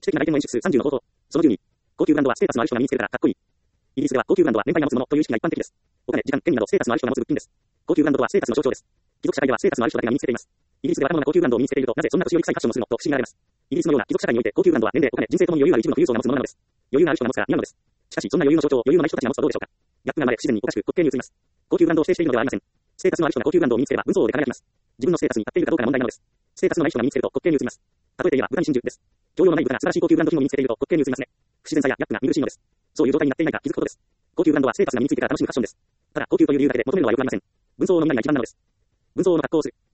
知的な来店の演出数30の冒頭。その12。高級ブランドはステータスのある人が身につけるからかっこいい。イギリスでは高級ブランドは年配が持つものという意識が一般的です。お金、時間、権利などステータスのある人が持つ物品です。高級ブランドとはステータスの象徴です。貴族社会ではステータスのある人だけが身につけています。イギリスで若者が高級ブランドを身につけていると、なぜそんな年寄り臭いファッションをするのと不思議がられます。イギリスのような貴族社会において高級ブランドは年齢、お金、人生ともに余裕ある一部の富裕層が持つものなのです。余裕がある人が持つから似合うのです。しかし、そんな余裕の象徴を余裕のない人たちが持つとどうでしょうか。ギャップが生まれ、不自然におかしく滑稽に映ります。高級ブランドを指定しているのではありません。ステータスのある人が高級ブランドを身につければ分相応で輝きます。自分のステータスに合っているかどうかが問題なのです。ステータスのない人が身につけると滑稽に映ります。例えて言えば豚に真珠です。教養のない豚が素晴らしい高級ブランド品を身につけていると滑稽に映りますね。不自然さやギャップが見苦しいのです。そういう状態になっていないか気づくことです。高級ブランドはステータスが身についてから楽しむファッションです。ただ高級という理由だけで求めるのは良くありません。分相応の未来が一番なのです。分相応の格好をする。